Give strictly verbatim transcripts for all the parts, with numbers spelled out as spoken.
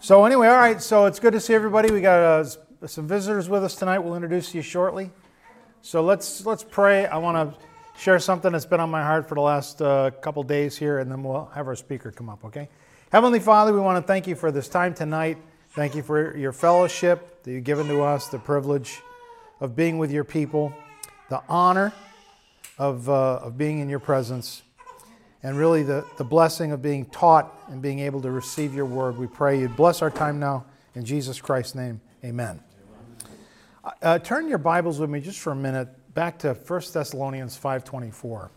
So anyway, all right, so it's good to see everybody. We got uh, some visitors with us tonight. We'll introduce you shortly. So let's let's pray. I want to share something that's been on my heart for the last uh, couple days here, and then we'll have our speaker come up, okay? Heavenly Father, we want to thank you for this time tonight. Thank you for your fellowship that you've given to us, the privilege of being with your people, the honor of, uh, of being in your presence, and really the, the blessing of being taught and being able to receive your word. We pray you bless our time now. In Jesus Christ's name, amen. Uh, turn your Bibles with me just for a minute back to First Thessalonians five twenty-four.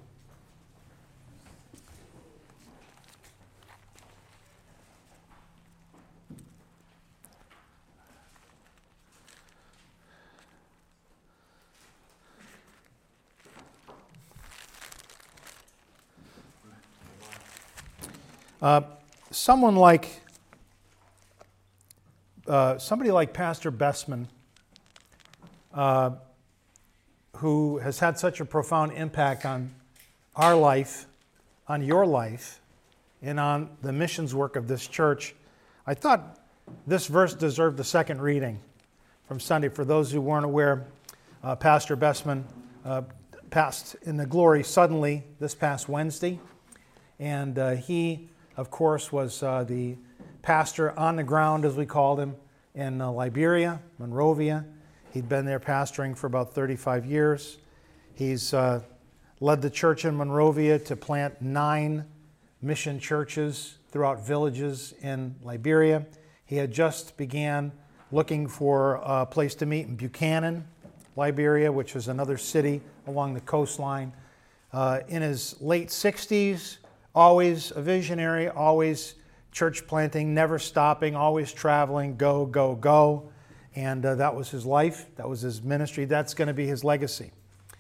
Uh, someone like, uh, somebody like Pastor Bestman, uh, who has had such a profound impact on our life, on your life, and on the missions work of this church, I thought this verse deserved a second reading from Sunday. For those who weren't aware, uh, Pastor Bestman uh, passed in the glory suddenly this past Wednesday, and uh, he of course, was uh, the pastor on the ground, as we called him, in uh, Liberia, Monrovia. He'd been there pastoring for about thirty-five years. He's uh, led the church in Monrovia to plant nine mission churches throughout villages in Liberia. He had just began looking for a place to meet in Buchanan, Liberia, which was another city along the coastline. Uh, in his late sixties, always a visionary, always church planting, never stopping, always traveling, go, go, go. And uh, that was his life. That was his ministry. That's going to be his legacy.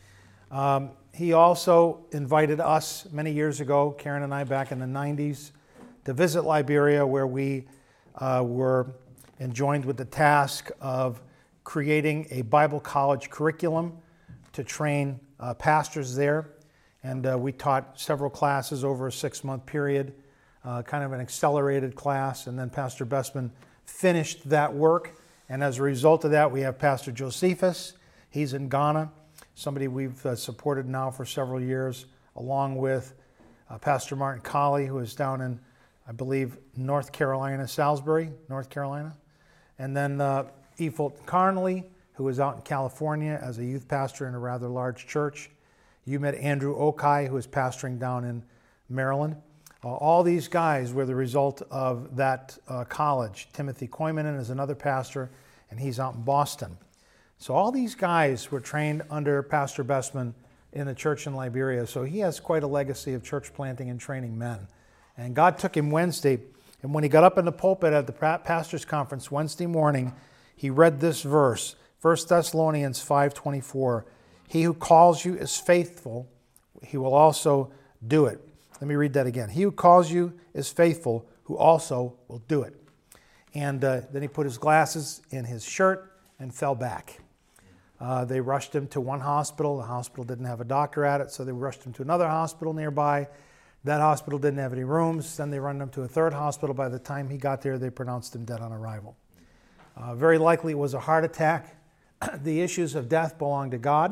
Um, he also invited us many years ago, Karen and I back in the nineties, to visit Liberia, where we uh, were enjoined with the task of creating a Bible college curriculum to train uh, pastors there. And uh, we taught several classes over a six-month period, uh, kind of an accelerated class. And then Pastor Bestman finished that work. And as a result of that, we have Pastor Josephus. He's in Ghana, somebody we've uh, supported now for several years, along with uh, Pastor Martin Colley, who is down in, I believe, North Carolina, Salisbury, North Carolina. And then uh, E. Fulton Carnley, who is out in California as a youth pastor in a rather large church. You met Andrew Okai, who is pastoring down in Maryland. Uh, all these guys were the result of that uh, college. Timothy Koimanen is another pastor, and he's out in Boston. So all these guys were trained under Pastor Bestman in the church in Liberia. So he has quite a legacy of church planting and training men. And God took him Wednesday, and when he got up in the pulpit at the pastor's conference Wednesday morning, he read this verse, First Thessalonians five twenty-four. He who calls you is faithful, he will also do it. Let me read that again. He who calls you is faithful, who also will do it. And uh, then he put his glasses in his shirt and fell back. Uh, they rushed him to one hospital. The hospital didn't have a doctor at it, so they rushed him to another hospital nearby. That hospital didn't have any rooms. Then they run him to a third hospital. By the time he got there, they pronounced him dead on arrival. Uh, very likely it was a heart attack. The issues of death belong to God.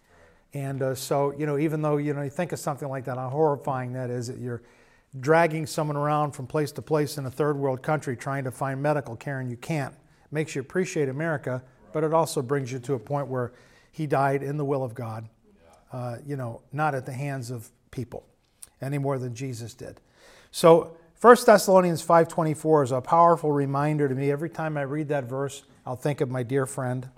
And uh, so, you know, even though, you know, you think of something like that, how horrifying that is, that you're dragging someone around from place to place in a third world country trying to find medical care, and you can't. It makes you appreciate America, but it also brings you to a point where he died in the will of God, uh, you know, not at the hands of people any more than Jesus did. So First Thessalonians five twenty-four is a powerful reminder to me. Every time I read that verse, I'll think of my dear friend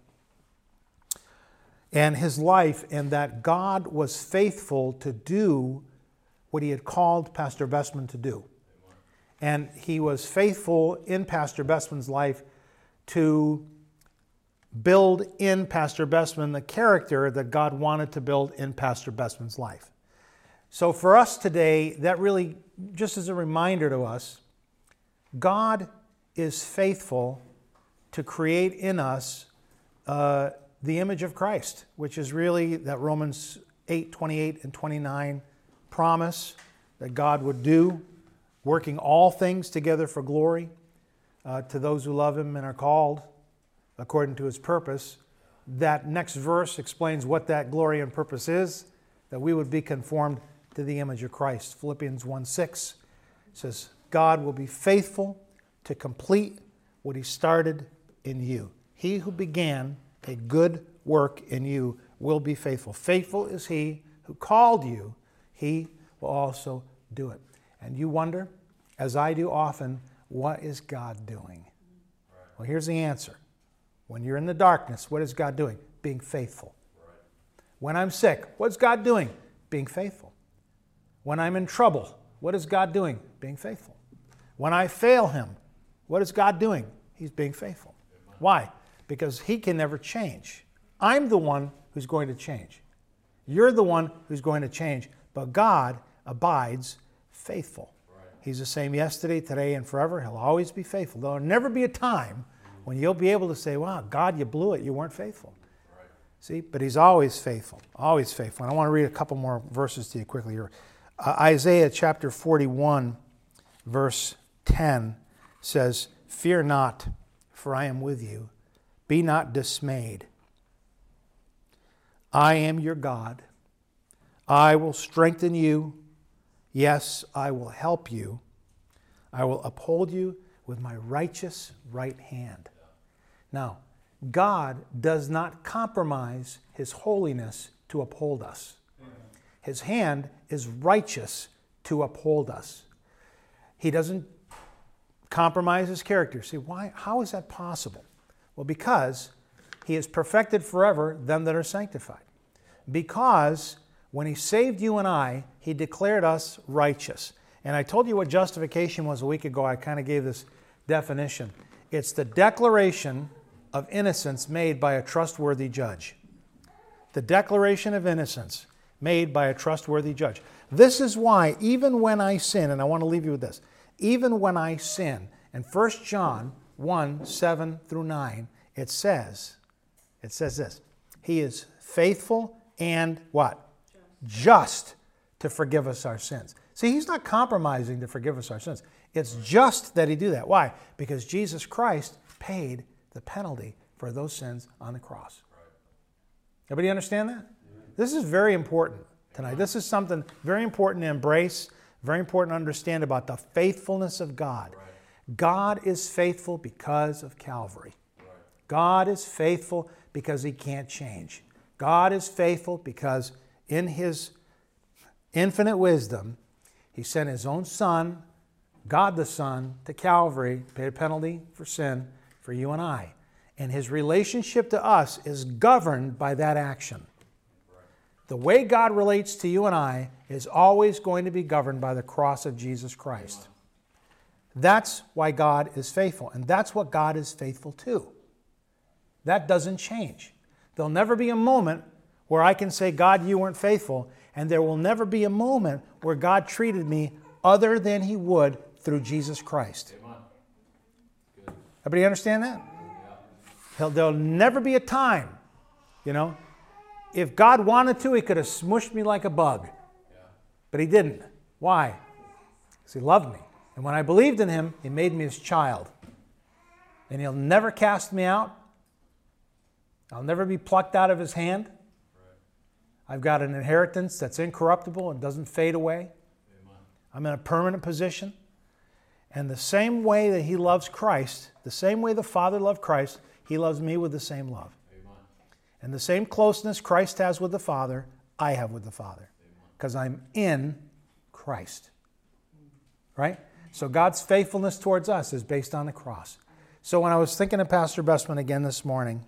and his life, and that God was faithful to do what he had called Pastor Bestman to do. And he was faithful in Pastor Bestman's life to build in Pastor Bestman the character that God wanted to build in Pastor Bestman's life. So for us today, that really, just as a reminder to us, God is faithful to create in us uh, the image of Christ, which is really that Romans eight, twenty-eight and twenty-nine promise that God would do, working all things together for glory, uh, to those who love him and are called according to his purpose. That next verse explains what that glory and purpose is, that we would be conformed to the image of Christ. Philippians one six says, God will be faithful to complete what he started in you. He who began a good work in you will be faithful. Faithful is he who called you. He will also do it. And you wonder, as I do often, what is God doing? Well, here's the answer. When you're in the darkness, what is God doing? Being faithful. When I'm sick, what's God doing? Being faithful. When I'm in trouble, what is God doing? Being faithful. When I fail him, what is God doing? He's being faithful. Why? Because he can never change. I'm the one who's going to change. You're the one who's going to change. But God abides faithful. He's the same yesterday, today, and forever. He'll always be faithful. There'll never be a time when you'll be able to say, wow, God, you blew it. You weren't faithful. Right. See, but he's always faithful, always faithful. And I want to read a couple more verses to you quickly here. Uh, Isaiah chapter forty-one, verse ten says, fear not, for I am with you. Be not dismayed. I am your God. I will strengthen you. Yes, I will help you. I will uphold you with my righteous right hand. Now, God does not compromise his holiness to uphold us. His hand is righteous to uphold us. He doesn't compromise his character. See, why? How is that possible? Well, because he has perfected forever them that are sanctified. Because when he saved you and I, he declared us righteous. And I told you what justification was a week ago. I kind of gave this definition. It's the declaration of innocence made by a trustworthy judge. The declaration of innocence made by a trustworthy judge. This is why, even when I sin, and I want to leave you with this, even when I sin, in First John one, seven through nine, it says, it says this, he is faithful and what? Just. Just to forgive us our sins. See, he's not compromising to forgive us our sins. It's just that he do that. Why? Because Jesus Christ paid the penalty for those sins on the cross. Everybody understand that? This is very important tonight. This is something very important to embrace, very important to understand about the faithfulness of God. God is faithful because of Calvary. God is faithful because he can't change. God is faithful because in his infinite wisdom, he sent his own Son, God the Son, to Calvary, paid a penalty for sin for you and I. And his relationship to us is governed by that action. The way God relates to you and I is always going to be governed by the cross of Jesus Christ. That's why God is faithful, and that's what God is faithful to. That doesn't change. There'll never be a moment where I can say, God, you weren't faithful, and there will never be a moment where God treated me other than he would through Jesus Christ. Everybody understand that? He'll, there'll never be a time, you know. If God wanted to, he could have smushed me like a bug. But he didn't. Why? Because he loved me. And when I believed in him, he made me his child. And he'll never cast me out. I'll never be plucked out of his hand. I've got an inheritance that's incorruptible and doesn't fade away. I'm in a permanent position. And the same way that he loves Christ, the same way the Father loved Christ, he loves me with the same love. And the same closeness Christ has with the Father, I have with the Father. Because I'm in Christ. Right? So God's faithfulness towards us is based on the cross. So when I was thinking of Pastor Bestman again this morning,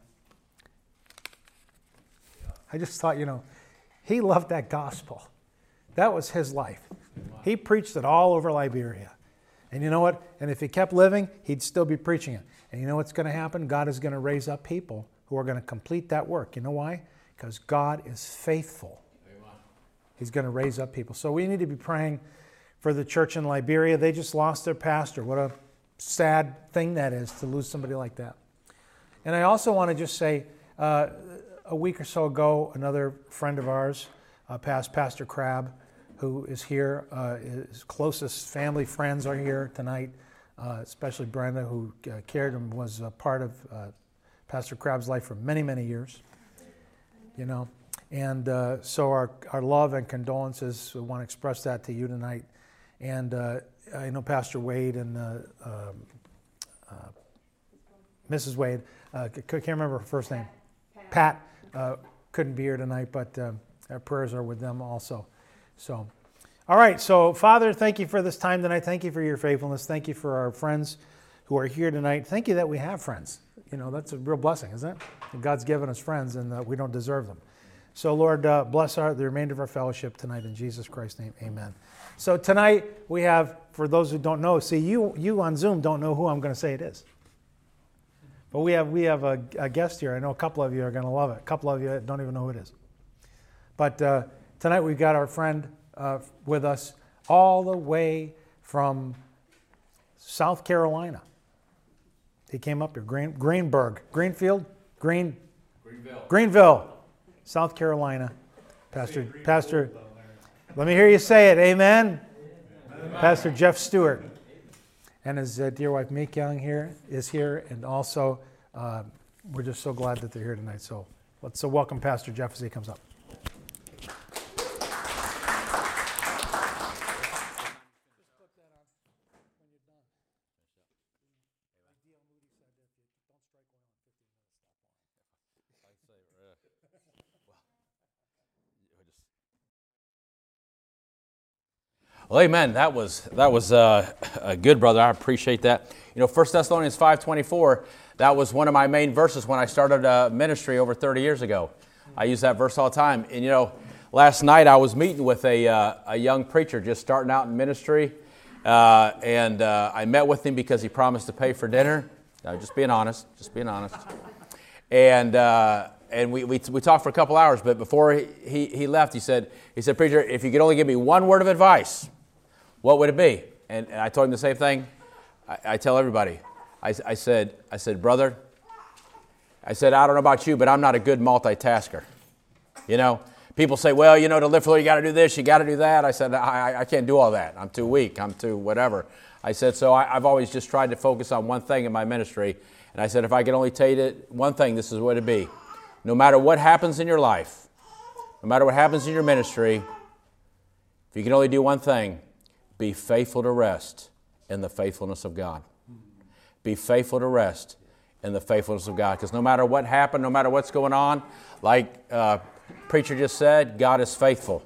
I just thought, you know, he loved that gospel. That was his life. He preached it all over Liberia. And you know what? And if he kept living, he'd still be preaching it. And you know what's going to happen? God is going to raise up people who are going to complete that work. You know why? Because God is faithful. Amen. He's going to raise up people. So we need to be praying for the church in Liberia. They just lost their pastor. What a sad thing that is to lose somebody like that. And I also want to just say, uh, a week or so ago, another friend of ours uh, passed, Pastor Crabb, who is here. Uh, his closest family friends are here tonight. uh, especially Brenda, who uh, cared and was a part of uh, Pastor Crabb's life for many, many years. You know, and uh, so our, our love and condolences, we want to express that to you tonight. And uh, I know Pastor Wade and uh, um, uh, Missus Wade, uh, c- can't remember her first name, Pat, uh, couldn't be here tonight, but uh, our prayers are with them also. So, all right, so Father, thank you for this time tonight. Thank you for your faithfulness. Thank you for our friends who are here tonight. Thank you that we have friends. You know, that's a real blessing, isn't it? And God's given us friends, and uh, we don't deserve them. So, Lord, uh, bless our, the remainder of our fellowship tonight in Jesus Christ's name. Amen. So tonight we have, for those who don't know, see, you you on Zoom don't know who I'm going to say it is. But we have we have a, a guest here. I know a couple of you are going to love it. A couple of you don't even know who it is. But uh, tonight we've got our friend uh, with us all the way from South Carolina. He came up here, Green, Greenburg, Greenfield, Green, Greenville, Greenville, South Carolina. Pastor, Pastor, let me hear you say it. Amen. Amen. Pastor Jeff Stewart and his uh, dear wife Meek Young here is here, and also uh, we're just so glad that they're here tonight. So let's uh, welcome Pastor Jeff as he comes up. Well, amen. That was that was uh, a good, brother. I appreciate that. You know, First Thessalonians five twenty-four, that was one of my main verses when I started uh, ministry over thirty years ago. I use that verse all the time. And, you know, last night I was meeting with a, uh, a young preacher just starting out in ministry. Uh, and uh, I met with him because he promised to pay for dinner. Uh, just being honest. Just being honest. And uh, and we, we we talked for a couple hours. But before he, he, he left, he said, he said, preacher, if you could only give me one word of advice, what would it be? And, and I told him the same thing. I, I tell everybody. I, I said, I said, brother, I said, I don't know about you, but I'm not a good multitasker. You know, people say, well, you know, to live for the Lord, you got to do this, you got to do that. I said, I, I can't do all that. I'm too weak. I'm too whatever. I said, so I, I've always just tried to focus on one thing in my ministry. And I said, if I could only tell you one thing, this is what it'd be. No matter what happens in your life, no matter what happens in your ministry, if you can only do one thing, be faithful to rest in the faithfulness of God. Be faithful to rest in the faithfulness of God. Because no matter what happened, no matter what's going on, like uh, preacher just said, God is faithful.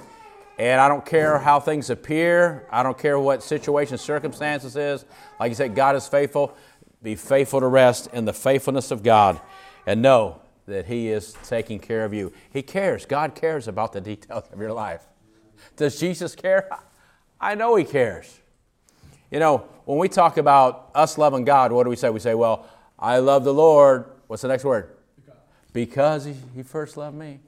And I don't care how things appear. I don't care what situation, circumstances is. Like you said, God is faithful. Be faithful to rest in the faithfulness of God. And know that He is taking care of you. He cares. God cares about the details of your life. Does Jesus care? I know He cares. You know, when we talk about us loving God, what do we say? We say, well, I love the Lord. What's the next word? Because He, he first loved me.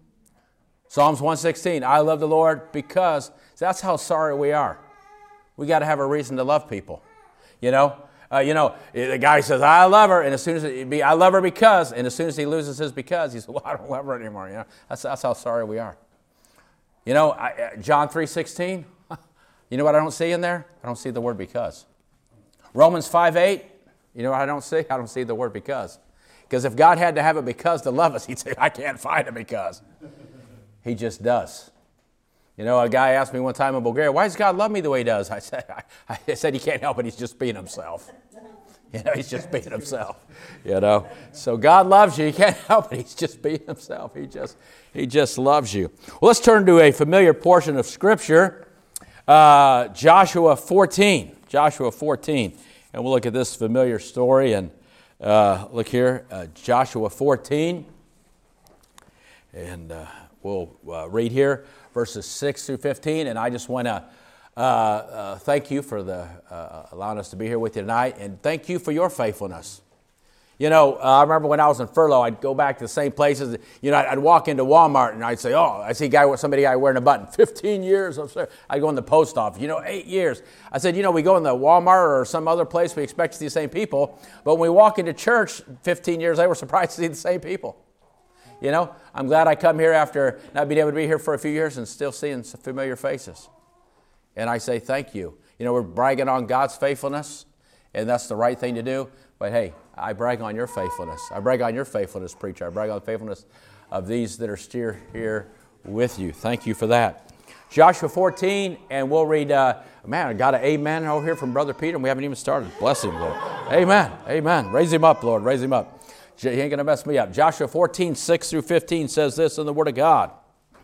Psalms one sixteen, I love the Lord because that's how sorry we are. We got to have a reason to love people. You know, uh, you know, the guy says, I love her, and as soon as it be, I love her because, and as soon as he loses his because, he says, well, I don't love her anymore. You know, that's that's how sorry we are. You know, I, uh, John three sixteen, you know what I don't see in there? I don't see the word because. Romans five eight, you know what I don't see? I don't see the word because. Because if God had to have it because to love us, He'd say, I can't find it because. He just does. You know, a guy asked me one time in Bulgaria, why does God love me the way He does? I said, I, I said He can't help it. He's just being Himself. You know, He's just being Himself. You know, so God loves you. He can't help it. He's just being Himself. He just, He just loves you. Well, let's turn to a familiar portion of Scripture, uh, Joshua fourteen. Joshua fourteen, and we'll look at this familiar story. And uh, look here, uh, Joshua fourteen, and. Uh, We'll uh, read here verses six through fifteen, and I just want to uh, uh, thank you for the uh, allowing us to be here with you tonight, and thank you for your faithfulness. You know, uh, I remember when I was in furlough, I'd go back to the same places. You know, I'd, I'd walk into Walmart and I'd say, "Oh, I see a guy, somebody guy wearing a button. Fifteen years." I'd go in the post office. You know, eight years. I said, you know, we go in the Walmart or some other place, we expect to see the same people, but when we walk into church, fifteen years later, we're surprised to see the same people. You know, I'm glad I come here after not being able to be here for a few years and still seeing some familiar faces. And I say thank you. You know, we're bragging on God's faithfulness. and that's the right thing to do. But hey, I brag on your faithfulness. I brag on your faithfulness, preacher. I brag on the faithfulness of these that are still here with you. Thank you for that. Joshua fourteen, and we'll read, uh, man, I got an amen over here from Brother Peter, and we haven't even started. Bless him, Lord. Amen, amen. Raise him up, Lord, raise him up. He ain't going to mess me up. Joshua fourteen, six through fifteen says this in the Word of God.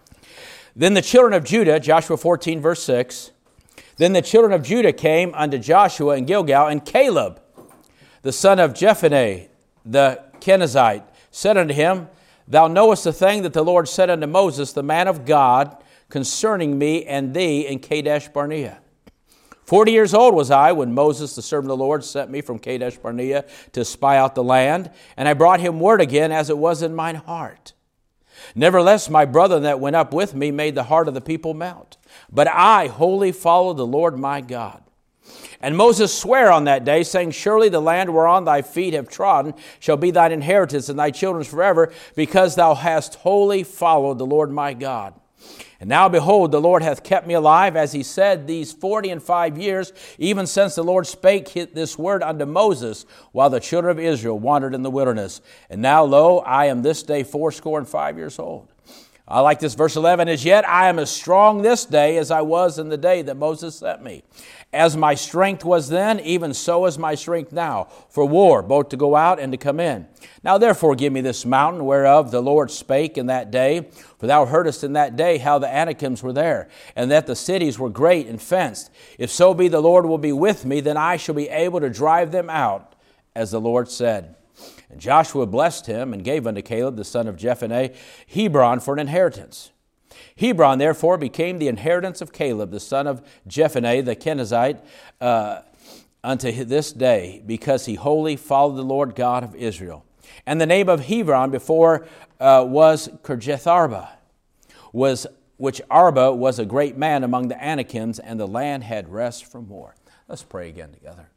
Then the children of Judah, Joshua fourteen, verse six, then the children of Judah came unto Joshua in Gilgal, and Caleb, the son of Jephunneh, the Kenizzite, said unto him, Thou knowest the thing that the Lord said unto Moses, the man of God, concerning me and thee in Kadesh Barnea. Forty years old was I when Moses, the servant of the Lord, sent me from Kadesh Barnea to spy out the land, and I brought him word again as it was in mine heart. Nevertheless, my brethren that went up with me made the heart of the people melt. But I wholly followed the Lord my God. And Moses sware on that day, saying, Surely the land whereon thy feet have trodden shall be thine inheritance and thy children's forever, because thou hast wholly followed the Lord my God. And now, behold, the Lord hath kept me alive, as he said, these forty and five years, even since the Lord spake this word unto Moses, while the children of Israel wandered in the wilderness. And now, lo, I am this day fourscore and five years old. I like this verse eleven, As yet I am as strong this day as I was in the day that Moses sent me. As my strength was then, even so is my strength now, for war, both to go out and to come in. Now therefore give me this mountain, whereof the Lord spake in that day. For thou heardest in that day how the Anakims were there, and that the cities were great and fenced. If so be the Lord will be with me, then I shall be able to drive them out, as the Lord said. And Joshua blessed him, and gave unto Caleb, the son of Jephunneh, Hebron for an inheritance. Hebron, therefore, became the inheritance of Caleb, the son of Jephunneh, the Kenizzite, uh, unto this day, because he wholly followed the Lord God of Israel. And the name of Hebron before uh, was Kirjatharba, was, which Arba was a great man among the Anakims, and the land had rest from war. Let's pray again together.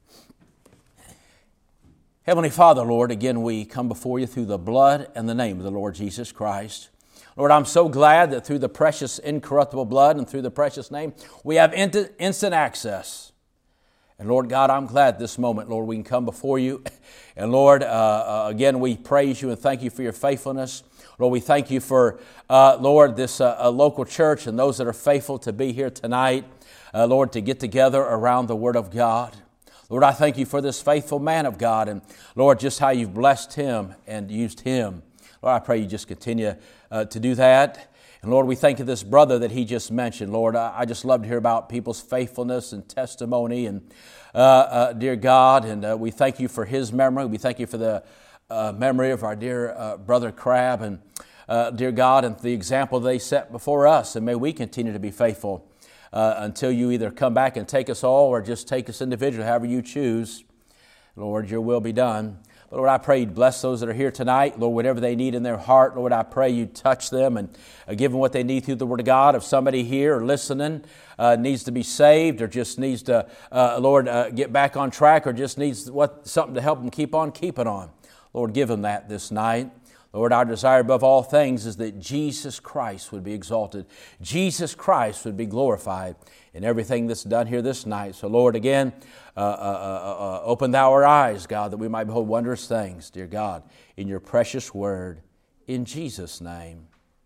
Heavenly Father, Lord, again we come before you through the blood and the name of the Lord Jesus Christ. Lord, I'm so glad that through the precious incorruptible blood and through the precious name, we have instant access. And Lord God, I'm glad this moment, Lord, we can come before you. And Lord, uh, uh, again, we praise you and thank you for your faithfulness. Lord, we thank you for, uh, Lord, this uh, uh, local church and those that are faithful to be here tonight, uh, Lord, to get together around the Word of God. Lord, I thank you for this faithful man of God, and Lord, just how you've blessed him and used him. Lord, I pray you just continue uh, to do that. And Lord, we thank you for this brother that he just mentioned. Lord, I, I just love to hear about people's faithfulness and testimony, and uh, uh, dear God, and uh, we thank you for his memory. We thank you for the uh, memory of our dear uh, brother Crab, and uh, dear God, and the example they set before us, and may we continue to be faithful Uh, until you either come back and take us all or just take us individually, however you choose. Lord, your will be done. But Lord, I pray you'd bless those that are here tonight. Lord, whatever they need in their heart, Lord, I pray you'd touch them and uh, give them what they need through the Word of God. If somebody here or listening uh, needs to be saved or just needs to, uh, Lord, uh, get back on track or just needs what something to help them keep on keeping on, Lord, give them that this night. Lord, our desire above all things is that Jesus Christ would be exalted. Jesus Christ would be glorified in everything that's done here this night. So, Lord, again, uh, uh, uh, uh, open thou our eyes, God, that we might behold wondrous things, dear God, in your precious word. In Jesus' name,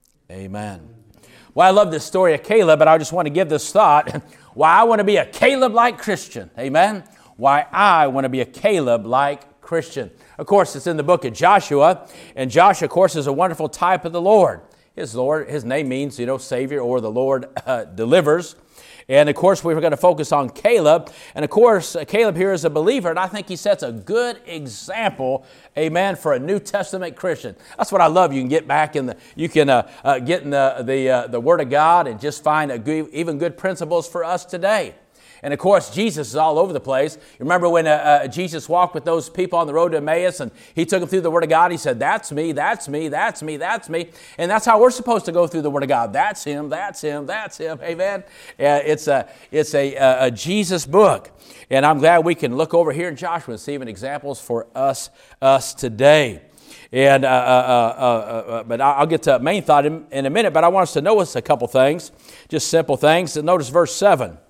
amen. Well, I love this story of Caleb, but I just want to give this thought. Why I want to be a Caleb-like Christian. Amen. Why I want to be a Caleb-like Christian. Of course, it's in the book of Joshua, and Joshua, of course, is a wonderful type of the Lord. His Lord, his name means, you know, Savior, or the Lord uh, delivers. And of course, we were going to focus on Caleb. And of course, Caleb here is a believer, and I think he sets a good example, amen, for a New Testament Christian. That's what I love. You can get back in the, you can uh, uh, get in the the, uh, the Word of God and just find a good, even good principles for us today. And of course, Jesus is all over the place. You remember when uh, uh, Jesus walked with those people on the road to Emmaus, and he took them through the Word of God. He said, that's me, that's me, that's me, that's me. And that's how we're supposed to go through the Word of God. That's him, that's him, that's him. Amen. Uh, it's a, it's a, a, a Jesus book. And I'm glad we can look over here in Joshua and see even examples for us, us today. And uh, uh, uh, uh, but I'll get to the main thought in, in a minute, but I want us to notice a couple things, just simple things. And notice verse seven.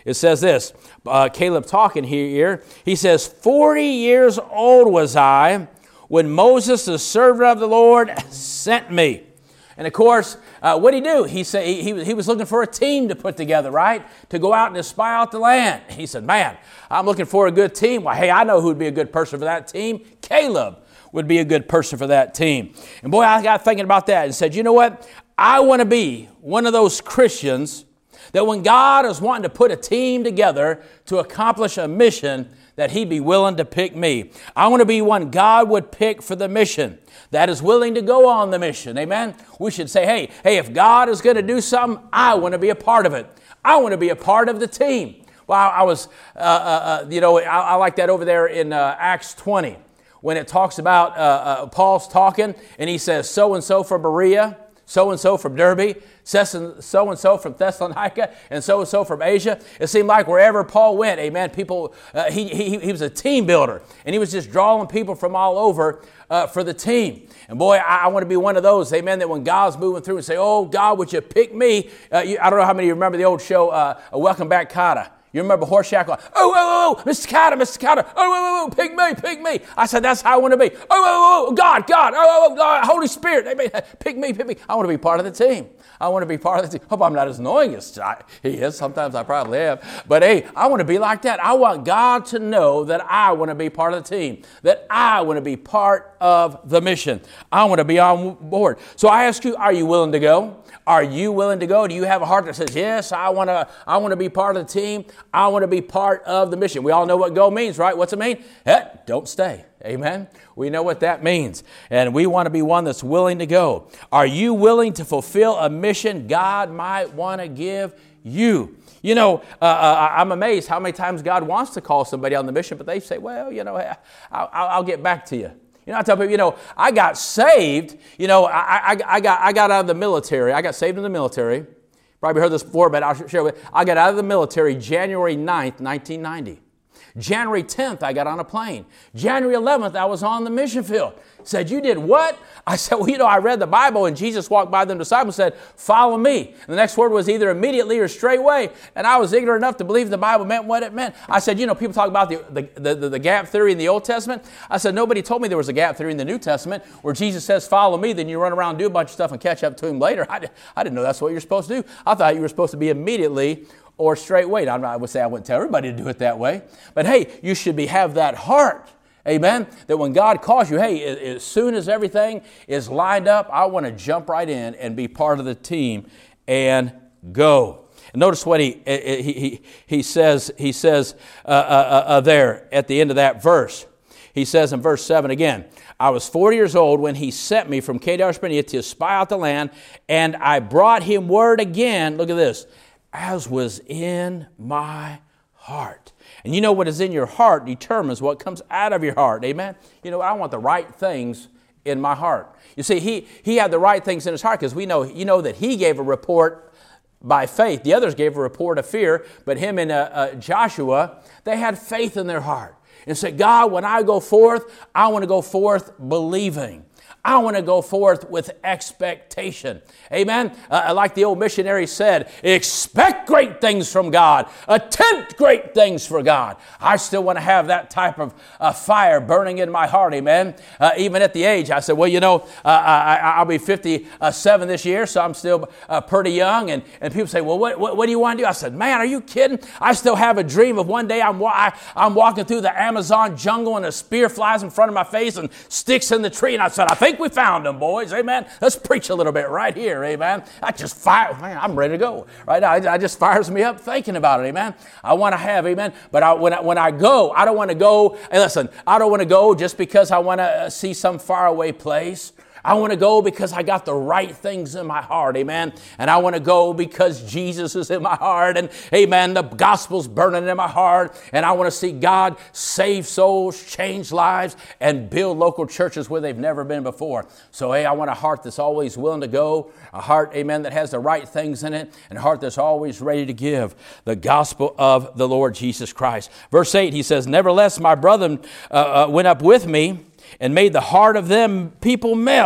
It says this, uh, Caleb talking here, he says, forty years old was I when Moses, the servant of the Lord, sent me. And of course, uh, what did he do? He said he, he was looking for a team to put together, right? To go out and to spy out the land. He said, man, I'm looking for a good team. Well, hey, I know who would be a good person for that team. Caleb would be a good person for that team. And boy, I got thinking about that and said, you know what? I want to be one of those Christians that when God is wanting to put a team together to accomplish a mission, that He'd be willing to pick me. I want to be one God would pick for the mission, that is willing to go on the mission. Amen? We should say, hey, hey, if God is going to do something, I want to be a part of it. I want to be a part of the team. Well, I, I was, uh, uh, you know, I, I like that over there in uh, Acts twenty, when it talks about uh, uh, Paul's talking, and he says, so-and-so from Berea, so-and-so from Derbe, so-and-so from Thessalonica, and so-and-so from Asia. It seemed like wherever Paul went, amen, people, uh, he, he, he was a team builder, and he was just drawing people from all over uh, for the team. And boy, I, I want to be one of those, amen, that when God's moving through and say, oh, God, would you pick me? Uh, you, I don't know how many of you remember the old show, uh, Welcome Back, Kotter. You remember Horseshack? Oh, oh, oh, oh, Mister Kotter, Mister Kotter. Oh, oh, oh, pick me, pick me. I said, that's how I want to be. Oh, oh, oh, God, God. Oh, oh, oh, Holy Spirit. Amen. Pick me, pick me. I want to be part of the team. I want to be part of the team. Hope I'm not as annoying as he is. Sometimes I probably am. But hey, I want to be like that. I want God to know that I want to be part of the team, that I want to be part of the mission. I want to be on board. So I ask you, are you willing to go? Are you willing to go? Do you have a heart that says, yes, I want to I want to be part of the team. I want to be part of the mission. We all know what go means, right? What's it mean? Eh, don't stay. Amen. We know what that means. And we want to be one that's willing to go. Are you willing to fulfill a mission God might want to give you? You know, uh, uh, I'm amazed how many times God wants to call somebody on the mission, but they say, well, you know, I'll, I'll, I'll get back to you. You know, I tell people, you know, I got saved. You know, I, I, I got I got out of the military. I got saved in the military. Probably heard this before, but I'll share with you. I got out of the military January ninth, nineteen ninety. January tenth, I got on a plane. January eleventh, I was on the mission field. Said, you did what? I said, well, you know, I read the Bible, and Jesus walked by the disciples and said, follow me. And the next word was either immediately or straightway. And I was ignorant enough to believe the Bible meant what it meant. I said, you know, people talk about the, the, the, the gap theory in the Old Testament. I said, nobody told me there was a gap theory in the New Testament where Jesus says, follow me, then you run around and do a bunch of stuff and catch up to Him later. I, I didn't know that's what you're supposed to do. I thought you were supposed to be immediately or straightway. Now, I would say I wouldn't tell everybody to do it that way. But hey, you should be have that heart. Amen. That when God calls you, hey, as soon as everything is lined up, I want to jump right in and be part of the team and go. And notice what he he he, he says. He says uh, uh, uh, there at the end of that verse. He says in verse seven again, I was forty years old when He sent me from Kadesh Barnea to spy out the land, and I brought Him word again. Look at this, as was in my heart. And you know what is in your heart determines what comes out of your heart. Amen? You know, I want the right things in my heart. You see, he, he had the right things in his heart because we know, you know that he gave a report by faith. The others gave a report of fear, but him and uh, uh, Joshua, they had faith in their heart. And said, God, when I go forth, I want to go forth believing. I want to go forth with expectation. Amen? Uh, like the old missionary said, expect great things from God. Attempt great things for God. I still want to have that type of uh, fire burning in my heart. Amen? Uh, even at the age, I said, well, you know, uh, I, I'll be fifty-seven this year, so I'm still uh, pretty young. And, and people say, well, what, what, what do you want to do? I said, man, are you kidding? I still have a dream of one day I'm, I, I'm walking through the Amazon jungle and a spear flies in front of my face and sticks in the tree. And I said, I think we found them, boys. Amen. Let's preach a little bit right here. Amen. I just fire. Man, I'm ready to go. Right now, it just fires me up thinking about it. Amen. I want to have. Amen. But I, when I, when I go, I don't want to go. And listen, I don't want to go just because I want to see some faraway place. I want to go because I got the right things in my heart, amen. And I want to go because Jesus is in my heart, and amen, the gospel's burning in my heart, and I want to see God save souls, change lives, and build local churches where they've never been before. So, hey, I want a heart that's always willing to go, a heart, amen, that has the right things in it, and a heart that's always ready to give the gospel of the Lord Jesus Christ. Verse eight, he says, nevertheless, my brethren uh, uh, went up with me, and made the heart of them people melt.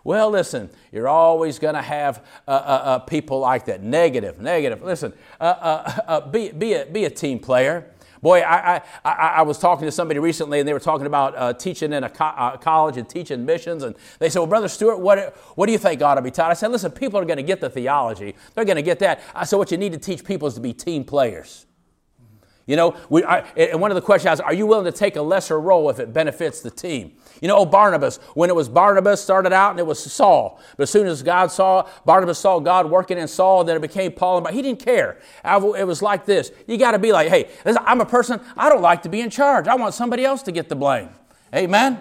Well, listen, you're always going to have uh, uh, uh, people like that. Negative, negative. Listen, uh, uh, uh, be, be, a, be a team player. Boy, I, I, I, I was talking to somebody recently, and they were talking about uh, teaching in a co- uh, college and teaching missions. And they said, well, Brother Stewart, what, what do you think ought to be taught? I said, listen, people are going to get the theology. They're going to get that. I said, what you need to teach people is to be team players. You know, we, I, and one of the questions is, are you willing to take a lesser role if it benefits the team? You know, Barnabas, when it was Barnabas, started out and it was Saul. But as soon as God saw, Barnabas saw God working in Saul, then it became Paul. And he didn't care. It was like this. You got to be like, hey, I'm a person, I don't like to be in charge. I want somebody else to get the blame. Amen?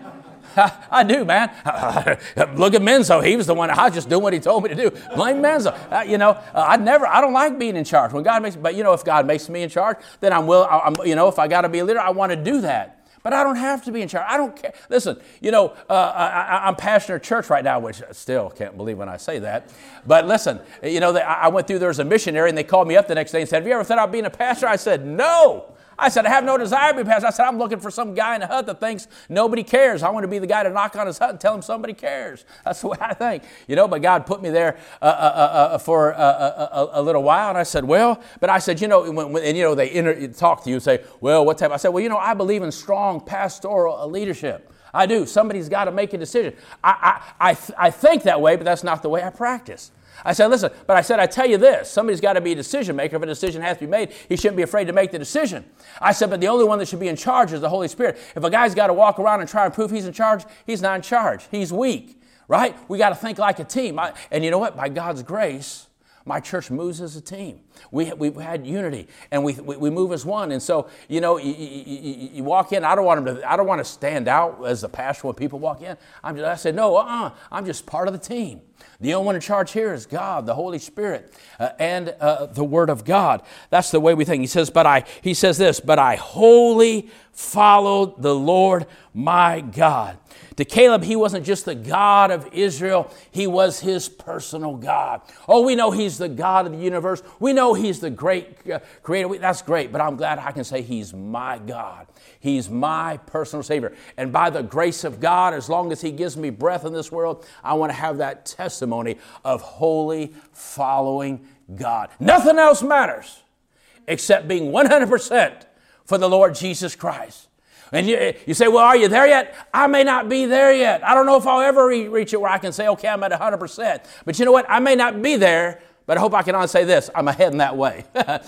I do, man. Look at Menzo. He was the one. I was just doing what he told me to do. Blame Menzo. Uh, you know, uh, I never. I don't like being in charge. When God makes, but you know, if God makes me in charge, then I'm will. I'm, you know, if I got to be a leader, I want to do that. But I don't have to be in charge. I don't care. Listen, you know, uh, I, I'm pastoring a church right now, which I still can't believe when I say that. But listen, you know, they, I went through there as a missionary, and they called me up the next day and said, "Have you ever thought about being a pastor?" I said, "No." I said, I have no desire to be a pastor. I said, I'm looking for some guy in a hut that thinks nobody cares. I want to be the guy to knock on his hut and tell him somebody cares. That's the way I think. You know, but God put me there uh, uh, uh, for uh, a, a, a little while. And I said, well, but I said, you know, when, when, and you know, they inter- talk to you and say, well, what type? I said, well, you know, I believe in strong pastoral leadership. I do. Somebody's got to make a decision. I, I, I, th- I think that way, but that's not the way I practice. I said, listen, but I said, I tell you this, somebody's got to be a decision maker. If a decision has to be made, he shouldn't be afraid to make the decision. I said, but the only one that should be in charge is the Holy Spirit. If a guy's got to walk around and try and prove he's in charge, he's not in charge. He's weak, right? We got to think like a team. I, and you know what? By God's grace, my church moves as a team. We, we've had unity, and we, we we move as one. And so, you know, you, you, you walk in. I don't want them to. I don't want to stand out as the pastor when people walk in. I'm just, I said, no, uh-uh. I'm just part of the team. The only one in charge here is God, the Holy Spirit, uh, and uh, the Word of God. That's the way we think. He says, but I. He says this, but I wholly followed the Lord my God. To Caleb, he wasn't just the God of Israel. He was his personal God. Oh, we know he's the God of the universe. We know he's the great uh, creator. That's great, but I'm glad I can say he's my God. He's my personal Savior. And by the grace of God, as long as he gives me breath in this world, I want to have that testimony of wholly following God. Nothing else matters except being one hundred percent for the Lord Jesus Christ. And you, you say, well, are you there yet? I may not be there yet. I don't know if I'll ever re- reach it where I can say, okay, I'm at one hundred percent. But you know what? I may not be there, but I hope I can honestly say this. I'm heading that way.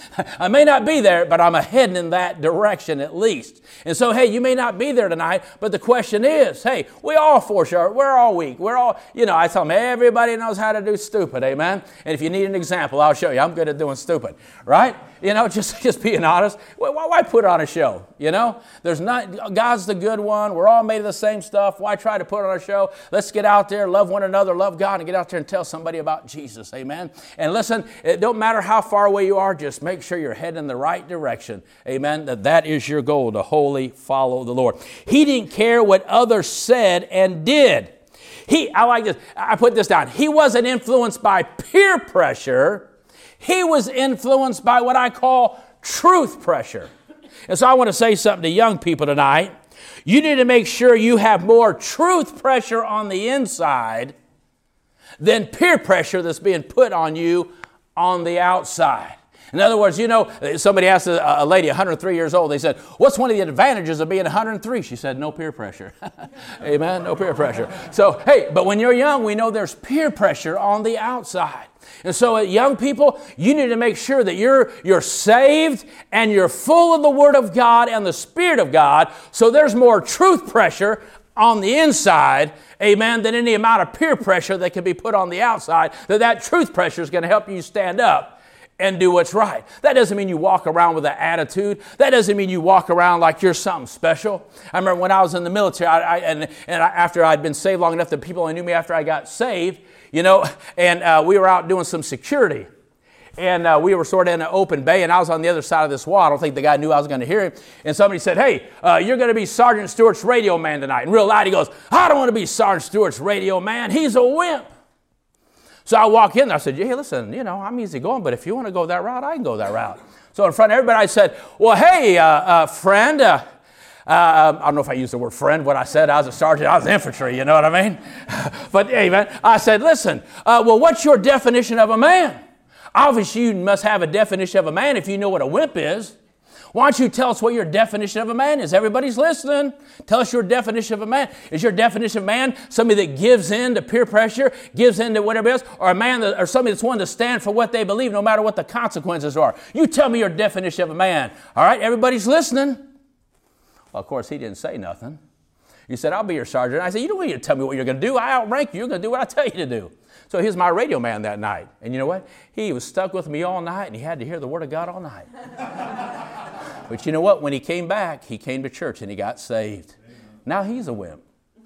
I may not be there, but I'm heading in that direction at least. And so, hey, you may not be there tonight, but the question is, hey, we all fall short. We're all weak. We're all, you know, I tell them, everybody knows how to do stupid, amen? And if you need an example, I'll show you. I'm good at doing stupid, right? You know, just, just being honest. Why, why put on a show, you know? There's not, God's the good one. We're all made of the same stuff. Why try to put on a show? Let's get out there, love one another, love God, and get out there and tell somebody about Jesus, amen? And listen, it don't matter how far away you are, just make sure you're heading in the right direction, amen? That that is your goal, to wholly follow the Lord. He didn't care what others said and did. He, I like this, I put this down. He wasn't influenced by peer pressure. He was influenced by what I call truth pressure. And so I want to say something to young people tonight. You need to make sure you have more truth pressure on the inside than peer pressure that's being put on you on the outside. In other words, you know, somebody asked a, a lady, one hundred three years old, they said, what's one of the advantages of being one hundred three? She said, no peer pressure. Amen, no peer pressure. So, hey, but when you're young, we know there's peer pressure on the outside. And so, uh, young people, you need to make sure that you're, you're saved and you're full of the Word of God and the Spirit of God, so there's more truth pressure on the inside, amen, than any amount of peer pressure that can be put on the outside, that that truth pressure is going to help you stand up and do what's right. That doesn't mean you walk around with an attitude. That doesn't mean you walk around like you're something special. I remember when I was in the military, I, I, and, and I, after I'd been saved long enough that people only knew me after I got saved, you know, and uh, we were out doing some security. And uh, we were sort of in an open bay, and I was on the other side of this wall. I don't think the guy knew I was going to hear him. And somebody said, hey, uh, you're going to be Sergeant Stewart's radio man tonight. And real loud, he goes, I don't want to be Sergeant Stewart's radio man. He's a wimp. So I walk in there. I said, hey, listen, you know, I'm easy going, but if you want to go that route, I can go that route. So in front of everybody, I said, well, hey, uh, uh, friend, uh, Uh, I don't know if I used the word friend when I said I was a sergeant. I was infantry, you know what I mean? But amen. I said, listen, uh, well, what's your definition of a man? Obviously, you must have a definition of a man if you know what a wimp is. Why don't you tell us what your definition of a man is? Everybody's listening. Tell us your definition of a man. Is your definition of a man somebody that gives in to peer pressure, gives in to whatever else, or a man that, or somebody that's willing to stand for what they believe no matter what the consequences are? You tell me your definition of a man. All right, everybody's listening. Well, of course, he didn't say nothing. He said, I'll be your sergeant. I said, you don't need to tell me what you're going to do. I outrank you. You're going to do what I tell you to do. So he was my radio man that night. And you know what? He was stuck with me all night, and he had to hear the Word of God all night. But you know what? When he came back, he came to church, and he got saved. Amen. Now he's a wimp.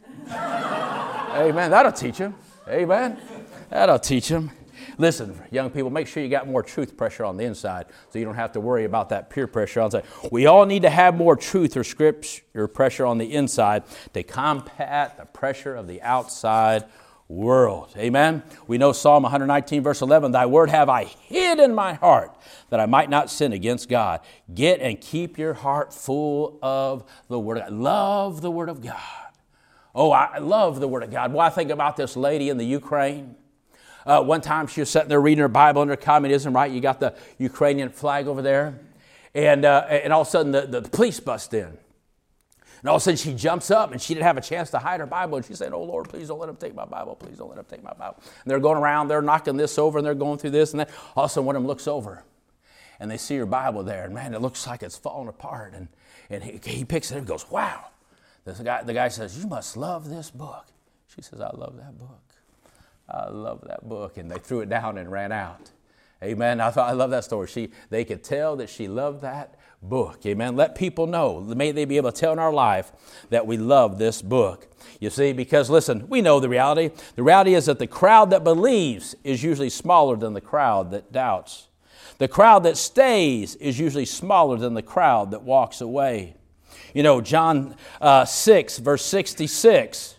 Amen. That'll teach him. Amen. That'll teach him. Listen, young people, make sure you got more truth pressure on the inside so you don't have to worry about that peer pressure outside. We all need to have more truth or scripture pressure on the inside to combat the pressure of the outside world. Amen. We know Psalm one nineteen verse eleven, thy word have I hid in my heart that I might not sin against God. Get and keep your heart full of the word of God. Love the word of God. Oh, I love the word of God. Well, I think about this lady in the Ukraine. Uh, one time she was sitting there reading her Bible under communism, right? You got the Ukrainian flag over there. And, uh, and all of a sudden the, the police bust in. And all of a sudden she jumps up and she didn't have a chance to hide her Bible. And she said, oh, Lord, please don't let them take my Bible. Please don't let them take my Bible. And they're going around, they're knocking this over and they're going through this and that. All of a sudden one of them looks over and they see her Bible there. And man, it looks like it's falling apart. And, and he, he picks it up and goes, wow. This guy, the guy says, you must love this book. She says, I love that book. I love that book. And they threw it down and ran out. Amen. I thought I love that story. She, they could tell that she loved that book. Amen. Let people know. May they be able to tell in our life that we love this book. You see, because listen, we know the reality. The reality is that the crowd that believes is usually smaller than the crowd that doubts. The crowd that stays is usually smaller than the crowd that walks away. You know, John uh, six, verse sixty-six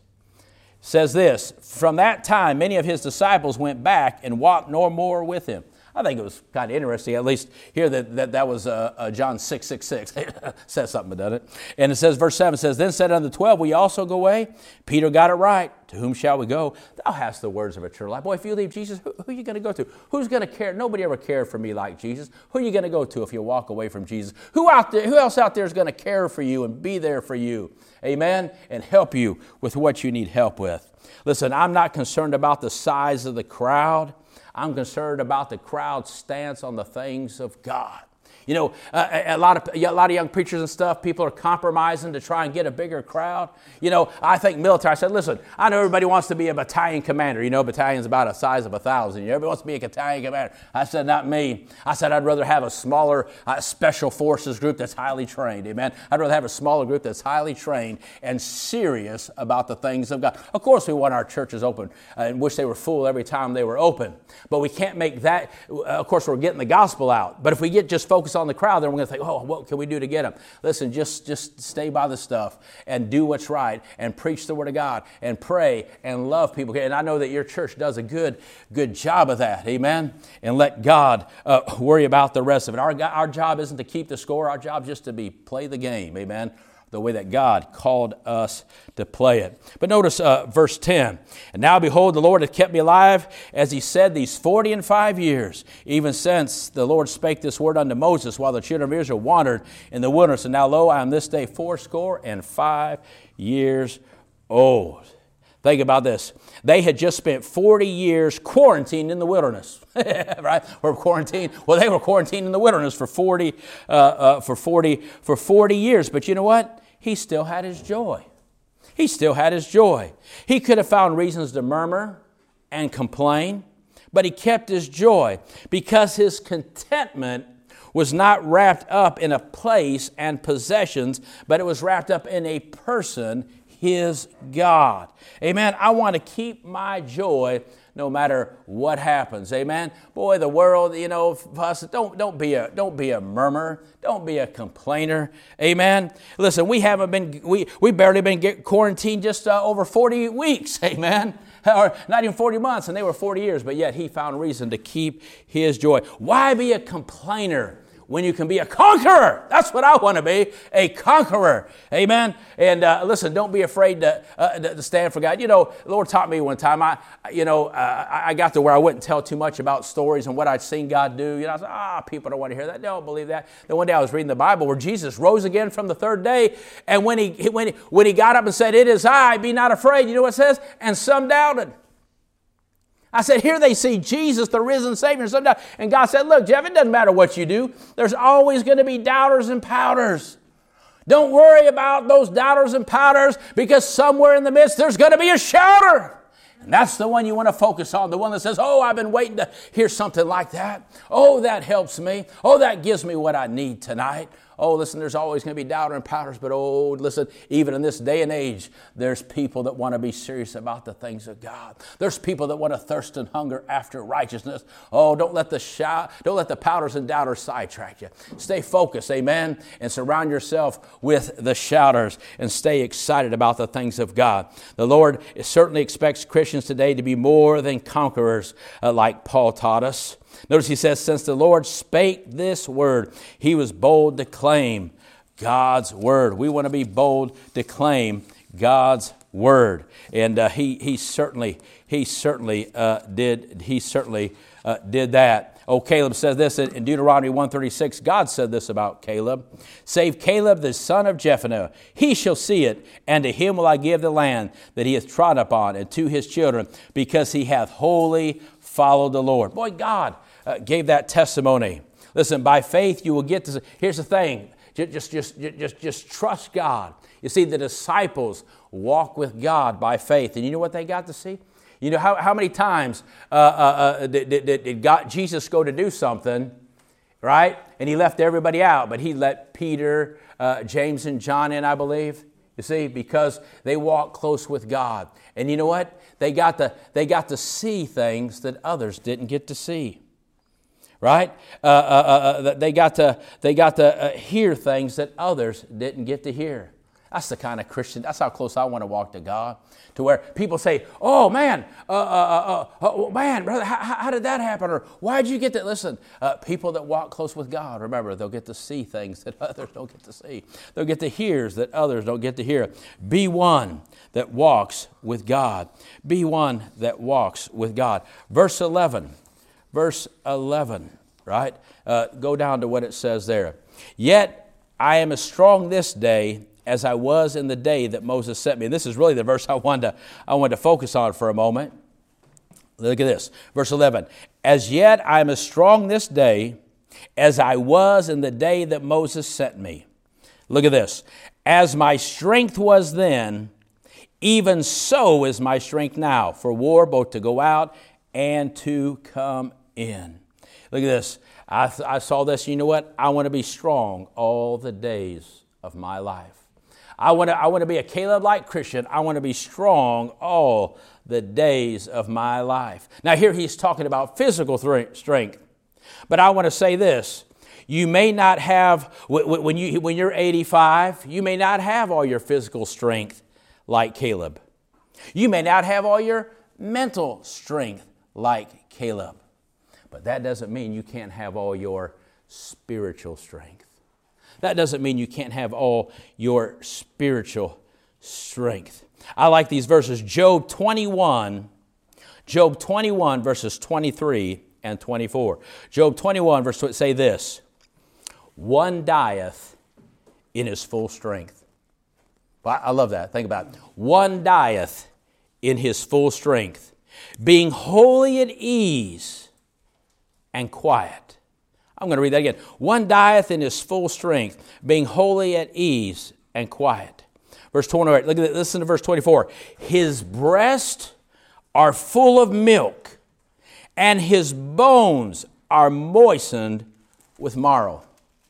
says this, from that time many of his disciples went back and walked no more with him. I think it was kind of interesting, at least here that that, that was uh, uh, John six six six. Says something, doesn't it? And it says, verse seven says, then said unto the twelve, will ye also go away? Peter got it right. To whom shall we go? Thou hast the words of eternal life. Boy, if you leave Jesus, who, who are you going to go to? Who's going to care? Nobody ever cared for me like Jesus. Who are you going to go to if you walk away from Jesus? Who out there? Who else out there is going to care for you and be there for you? Amen? And help you with what you need help with. Listen, I'm not concerned about the size of the crowd. I'm concerned about the crowd's stance on the things of God. You know, uh, a lot of a lot of young preachers and stuff, people are compromising to try and get a bigger crowd. You know, I think military, I said, listen, I know everybody wants to be a battalion commander. You know, battalion's about the size of a thousand. Everybody wants to be a battalion commander. I said, not me. I said, I'd rather have a smaller uh, special forces group that's highly trained. Amen. I'd rather have a smaller group that's highly trained and serious about the things of God. Of course, we want our churches open uh, and wish they were full every time they were open. But we can't make that, uh, of course, we're getting the gospel out. But if we get just focused on the crowd, then we're going to think, oh, what can we do to get them? Listen, just, just stay by the stuff and do what's right and preach the word of God and pray and love people. And I know that your church does a good, good job of that. Amen. And let God uh, worry about the rest of it. Our, our job isn't to keep the score. Our job is just to be play the game. Amen. The way that God called us to play it. But notice uh, verse ten. And now behold, the Lord hath kept me alive, as he said, these forty and five years, even since the Lord spake this word unto Moses, while the children of Israel wandered in the wilderness. And now lo, I am this day fourscore and five years old. Think about this. They had just spent forty years quarantined in the wilderness, right? Or quarantined. Well, they were quarantined in the wilderness for forty, uh, uh, for forty, for forty years. But you know what? He still had his joy. He still had his joy. He could have found reasons to murmur and complain, but he kept his joy because his contentment was not wrapped up in a place and possessions, but it was wrapped up in a person, his God. Amen. I want to keep my joy no matter what happens. Amen. Boy, the world, you know, us, don't don't be a don't be a murmurer. Don't be a complainer. Amen. Listen, we haven't been we we barely been get quarantined just uh, over forty weeks. Amen. Or not even forty months, and they were forty years, but yet he found reason to keep his joy. Why be a complainer when you can be a conqueror. That's what I want to be, a conqueror. Amen. And uh, listen, don't be afraid to, uh, to stand for God. You know, the Lord taught me one time, I, you know, uh, I got to where I wouldn't tell too much about stories and what I'd seen God do. You know, I was like, ah, people don't want to hear that. They don't believe that. Then one day I was reading the Bible where Jesus rose again from the third day. And when he, when he, when he got up and said, it is I, be not afraid. You know what it says? And some doubted. I said, here they see Jesus, the risen Savior, and some doubt. And God said, look, Jeff, it doesn't matter what you do. There's always going to be doubters and pouters. Don't worry about those doubters and pouters, because somewhere in the midst there's going to be a shouter. And that's the one you want to focus on, the one that says, oh, I've been waiting to hear something like that. Oh, that helps me. Oh, that gives me what I need tonight. Oh, listen, there's always going to be doubters and pouters, but oh, listen, even in this day and age, there's people that want to be serious about the things of God. There's people that want to thirst and hunger after righteousness. Oh, don't let the shout, don't let the pouters and doubters sidetrack you. Stay focused, amen, and surround yourself with the shouters and stay excited about the things of God. The Lord certainly expects Christians today to be more than conquerors, uh, like Paul taught us. Notice he says, since the Lord spake this word, he was bold to claim God's word. We want to be bold to claim God's word. And uh, he he certainly, he certainly uh, did, he certainly uh, did that. Oh, Caleb says this in Deuteronomy one thirty-six. God said this about Caleb. Save Caleb, the son of Jephunneh. He shall see it, and to him will I give the land that he hath trod upon, and to his children, because he hath wholly followed the Lord. Boy, God uh, gave that testimony. Listen, by faith you will get to. Here's the thing. Just, just, just, just trust God. You see, the disciples walk with God by faith. And you know what they got to see? You know, how, how many times uh, uh, uh, did, did, did God, Jesus go to do something, right? And he left everybody out, but he let Peter, uh, James, and John in, I believe. You see, because they walked close with God. And you know what? They got to, they got to see things that others didn't get to see. Right? Uh, uh, uh, they got to, they got to uh, hear things that others didn't get to hear. That's the kind of Christian, that's how close I want to walk to God. To where people say, oh man, uh, uh, uh, uh, man, brother, how, how did that happen? Or why did you get that? Listen, uh, people that walk close with God, remember, they'll get to see things that others don't get to see. They'll get to hear that others don't get to hear. Be one that walks with God. Be one that walks with God. Verse eleven. Verse eleven, right? Uh, go down to what it says there. Yet I am as strong this day as I was in the day that Moses sent me. And this is really the verse I wanted to, I wanted to focus on for a moment. Look at this. Verse eleven. As yet I am as strong this day as I was in the day that Moses sent me. Look at this. As my strength was then, even so is my strength now for war, both to go out and to come in. Look at this. I, th- I saw this. You know what? I want to be strong all the days of my life. I want to, I want to be a Caleb-like Christian. I want to be strong all the days of my life. Now here he's talking about physical th- strength. But I want to say this. You may not have, when, you, when you're eighty-five, you may not have all your physical strength like Caleb. You may not have all your mental strength like Caleb. But that doesn't mean you can't have all your spiritual strength. That doesn't mean you can't have all your spiritual strength. I like these verses. Job twenty-one, Job twenty-one, verses twenty-three and twenty-four. Job twenty-one, verse twenty, say this. One dieth in his full strength. I love that. Think about it. One dieth in his full strength, being wholly at ease and quiet. I'm going to read that again. One dieth in his full strength, being wholly at ease and quiet. Verse twenty-eight, look at it, listen to verse twenty-four. His breasts are full of milk, and his bones are moistened with marrow.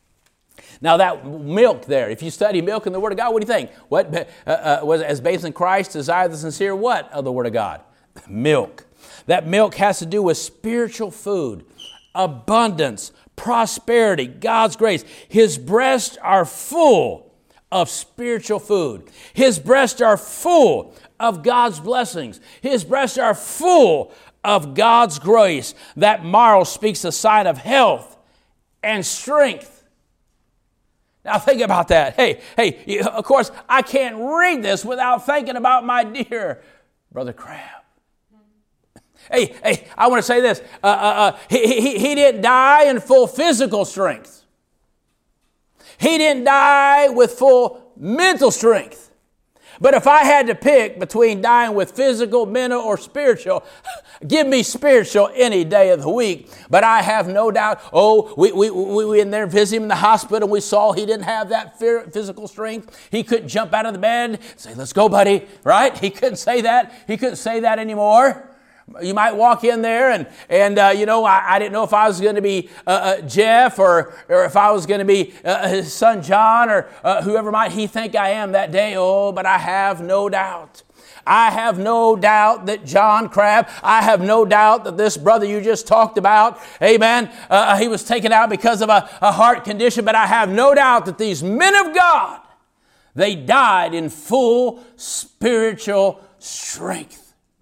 Now that milk there, if you study milk in the Word of God, what do you think? What uh, uh, was as babes in Christ desire the sincere what of the Word of God? Milk. That milk has to do with spiritual food, abundance, prosperity, God's grace. His breasts are full of spiritual food. His breasts are full of God's blessings. His breasts are full of God's grace. That marrow speaks a sign of health and strength. Now think about that. Hey, hey, of course, I can't read this without thinking about my dear Brother Crabb. Hey, hey, I want to say this. Uh, uh, uh, he, he, he didn't die in full physical strength. He didn't die with full mental strength. But if I had to pick between dying with physical, mental, or spiritual, give me spiritual any day of the week. But I have no doubt, oh, we we we were in there visiting him in the hospital, and we saw he didn't have that physical strength. He couldn't jump out of the bed and say, let's go, buddy, right? He couldn't say that. He couldn't say that anymore. You might walk in there and, and uh, you know, I, I didn't know if I was going to be uh, uh, Jeff or, or if I was going to be uh, his son John or uh, whoever might he think I am that day. Oh, but I have no doubt. I have no doubt that John Crabb, I have no doubt that this brother you just talked about, amen, uh, he was taken out because of a, a heart condition, but I have no doubt that these men of God, they died in full spiritual strength.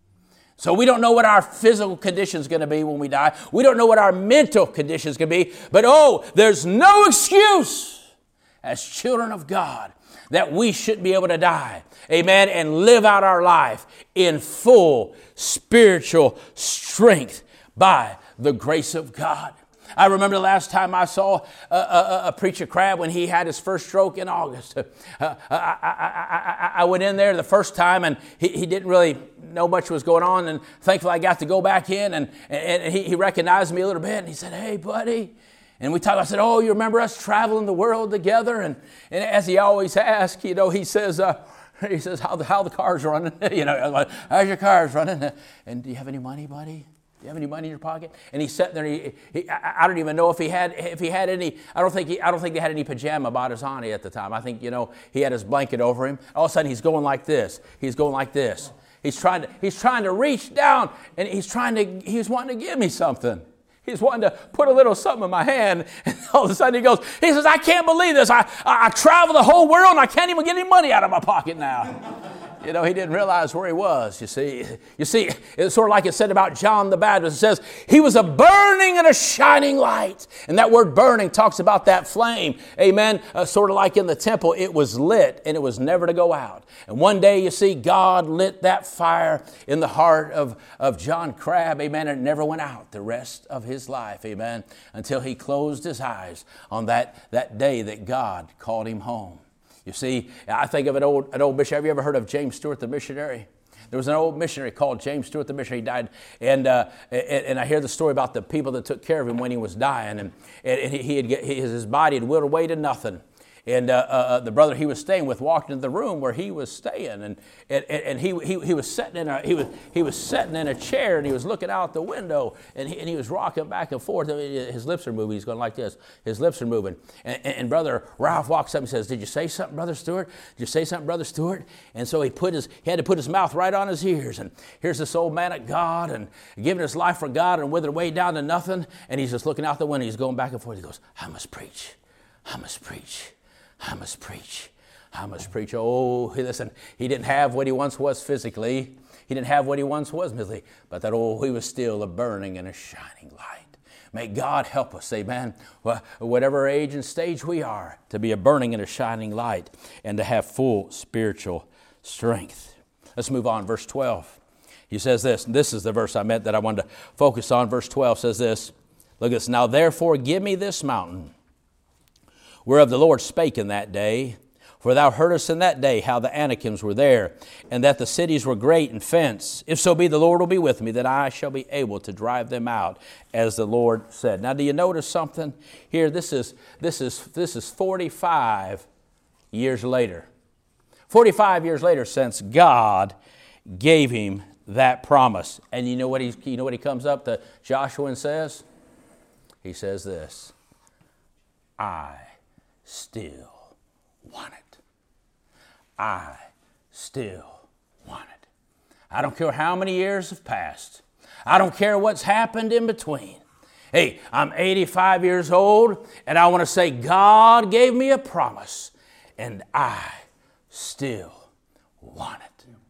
So we don't know what our physical condition is going to be when we die. We don't know what our mental condition is going to be. But oh, there's no excuse as children of God that we shouldn't be able to die. Amen. And live out our life in full spiritual strength by the grace of God. I remember the last time I saw a, a, a preacher Crabb when he had his first stroke in August. Uh, I, I, I, I went in there the first time and he, he didn't really know much was going on. And thankfully I got to go back in and, and he, he recognized me a little bit and he said, hey, buddy. And we talked, I said, oh, you remember us traveling the world together? And, and as he always asks, you know, he says, uh, he says, how the, how the car's running? you know, how's your car's running? And do you have any money, buddy? Do you have any money in your pocket? And he's sitting there. And he, he, I don't even know if he had if he had any. I don't think he, I don't think they had any pajama bottoms on at the time. I think you know he had his blanket over him. All of a sudden he's going like this. He's going like this. He's trying to he's trying to reach down and he's trying to he's wanting to give me something. He's wanting to put a little something in my hand. And all of a sudden he goes. He says, I can't believe this. I I, I travel the whole world and I can't even get any money out of my pocket now. You know, he didn't realize where he was, you see. You see, it's sort of like it said about John the Baptist. It says, he was a burning and a shining light. And that word burning talks about that flame. Amen. Uh, sort of like in the temple, it was lit and it was never to go out. And one day, you see, God lit that fire in the heart of, of John Crabb. Amen. And it never went out the rest of his life. Amen. Until he closed his eyes on that, that day that God called him home. You see, I think of an old, an old missionary. Have you ever heard of James Stewart the missionary? There was an old missionary called James Stewart the missionary. He died, and uh, and, and I hear the story about the people that took care of him when he was dying, and, and he had get, his body had withered away to nothing. And uh, uh, the brother he was staying with walked into the room where he was staying, and and, and he, he he was sitting in a he was he was sitting in a chair, and he was looking out the window, and he, and he was rocking back and forth. His lips are moving. He's going like this. His lips are moving. And, and, and brother Ralph walks up and says, "Did you say something, Brother Stewart? Did you say something, Brother Stewart?" And so he put his he had to put his mouth right on his ears. And here's this old man of God and giving his life for God and withered way down to nothing. And he's just looking out the window. He's going back and forth. He goes, "I must preach. I must preach. I must preach. I must preach." Oh, listen, he didn't have what he once was physically. He didn't have what he once was mentally. But that, oh, he was still a burning and a shining light. May God help us, amen, whatever age and stage we are, to be a burning and a shining light and to have full spiritual strength. Let's move on. Verse twelve. He says this, and this is the verse I meant that I wanted to focus on. Verse twelve says this. Look at this. "Now therefore give me this mountain, whereof the Lord spake in that day. For thou heardest in that day how the Anakims were there, and that the cities were great and fenced. If so be the Lord will be with me, that I shall be able to drive them out, as the Lord said." Now, do you notice something here? This is this is this is forty-five years later. forty-five years later since God gave him that promise. And you know what he you know what he comes up to Joshua and says? He says this, "I still want it. I still want it." I don't care how many years have passed. I don't care what's happened in between. Hey, I'm eighty-five years old, and I want to say God gave me a promise, and I still want it.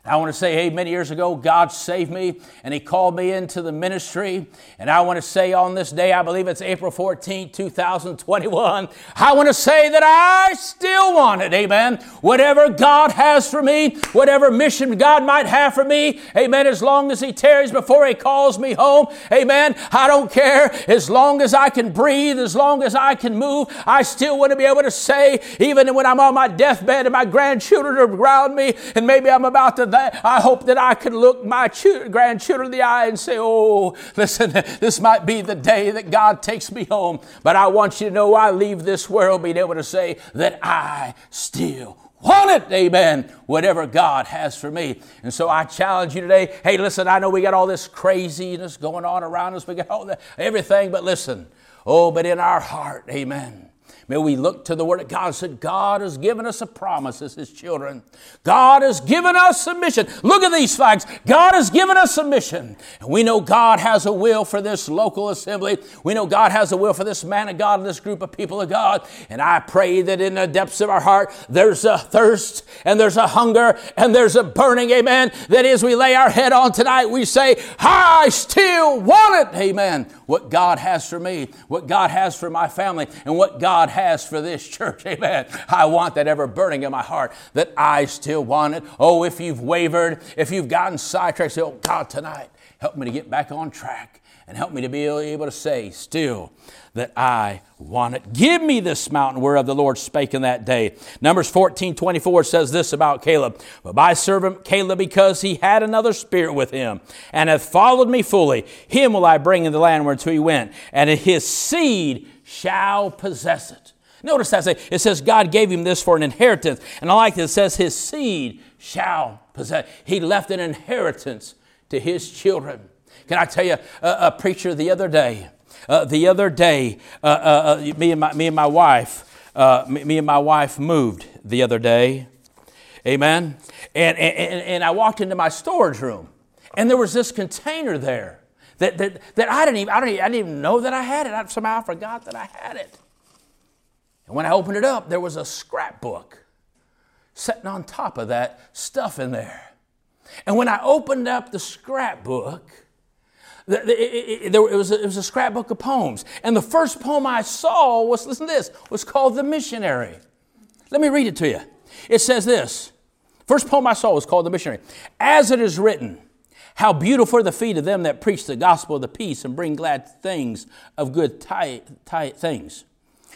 I want to say, hey, many years ago, God saved me and He called me into the ministry. And I want to say on this day, I believe it's April fourteenth, two thousand twenty-one, I want to say that I still want it, amen. Whatever God has for me, whatever mission God might have for me, amen, as long as He tarries before He calls me home, amen, I don't care. As long as I can breathe, as long as I can move, I still want to be able to say, even when I'm on my deathbed and my grandchildren are around me, and maybe I'm about to I hope that I can look my grandchildren in the eye and say, oh, listen, this might be the day that God takes me home. But I want you to know I leave this world being able to say that I still want it, amen, whatever God has for me. And so I challenge you today, hey, listen, I know we got all this craziness going on around us. We got all that, everything, but listen, oh, but in our heart, amen, may we look to the Word of God and say, God has given us a promise as His children. God has given us a mission. Look at these facts. God has given us a mission. And we know God has a will for this local assembly. We know God has a will for this man of God and this group of people of God. And I pray that in the depths of our heart, there's a thirst and there's a hunger and there's a burning, amen, that as we lay our head on tonight, we say, I still want it, amen. What God has for me, what God has for my family, and what God has for this church, amen. I want that ever burning in my heart that I still want it. Oh, if you've wavered, if you've gotten sidetracked, say, oh God, tonight, help me to get back on track and help me to be able to say still that I want it. Give me this mountain whereof the Lord spake in that day. Numbers fourteen twenty-four says this about Caleb. But my servant Caleb, because he had another spirit with him, and hath followed me fully, him will I bring in the land whereto he went, and his seed shall possess it. Notice that it says God gave him this for an inheritance. And I like that it says his seed shall possess. He left an inheritance to his children. Can I tell you, a, a preacher the other day, Uh, the other day, uh, uh, uh, me and my me and my wife, uh, me, me and my wife moved the other day, amen. And, and and I walked into my storage room, and there was this container there that that, that I didn't even I don't even, I didn't even know that I had it. I somehow forgot that I had it. And when I opened it up, there was a scrapbook sitting on top of that stuff in there. And when I opened up the scrapbook, It, it, it, it, was a, it was a scrapbook of poems. And the first poem I saw was, listen to this, was called The Missionary. Let me read it to you. It says this. First poem I saw was called The Missionary. As it is written, how beautiful are the feet of them that preach the gospel of the peace and bring glad things of good ti- ti- things.